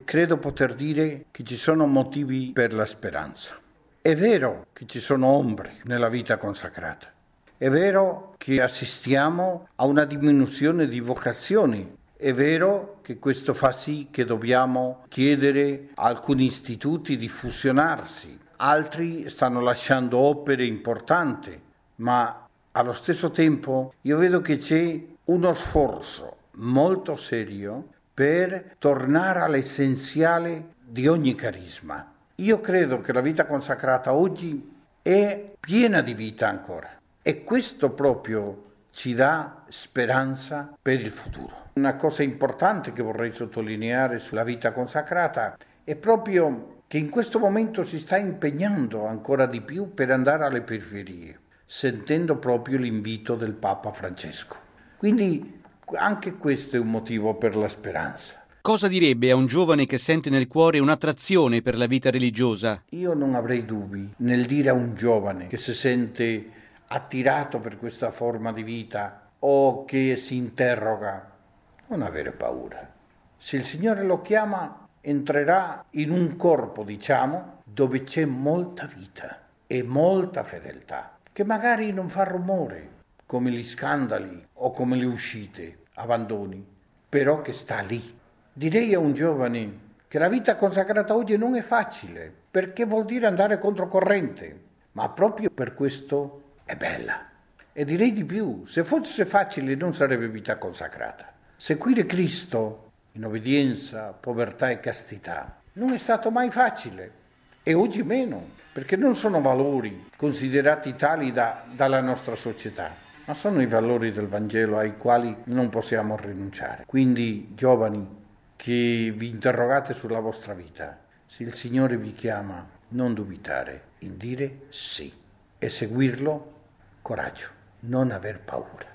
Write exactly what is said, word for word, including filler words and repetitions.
credo poter dire che ci sono motivi per la speranza. È vero che ci sono ombre nella vita consacrata. È vero che assistiamo a una diminuzione di vocazioni. È vero che questo fa sì che dobbiamo chiedere a alcuni istituti di fusionarsi. Altri stanno lasciando opere importanti, ma allo stesso tempo io vedo che c'è uno sforzo molto serio per tornare all'essenziale di ogni carisma. Io credo che la vita consacrata oggi è piena di vita ancora e questo proprio ci dà speranza per il futuro. Una cosa importante che vorrei sottolineare sulla vita consacrata è proprio che in questo momento si sta impegnando ancora di più per andare alle periferie, sentendo proprio l'invito del Papa Francesco. Quindi anche questo è un motivo per la speranza. Cosa direbbe a un giovane che sente nel cuore un'attrazione per la vita religiosa? Io non avrei dubbi nel dire a un giovane che si sente attirato per questa forma di vita o che si interroga, non avere paura. Se il Signore lo chiama, entrerà in un corpo, diciamo, dove c'è molta vita e molta fedeltà, che magari non fa rumore, come gli scandali o come le uscite, abbandoni, però che sta lì. Direi a un giovane che la vita consacrata oggi non è facile, perché vuol dire andare controcorrente, ma proprio per questo è bella. E direi di più, se fosse facile non sarebbe vita consacrata. Seguire Cristo in obbedienza, povertà e castità non è stato mai facile e oggi meno, perché non sono valori considerati tali da, dalla nostra società, ma sono i valori del Vangelo ai quali non possiamo rinunciare. Quindi, giovani, che vi interrogate sulla vostra vita, se il Signore vi chiama, non dubitare in dire sì e seguirlo, coraggio, non aver paura.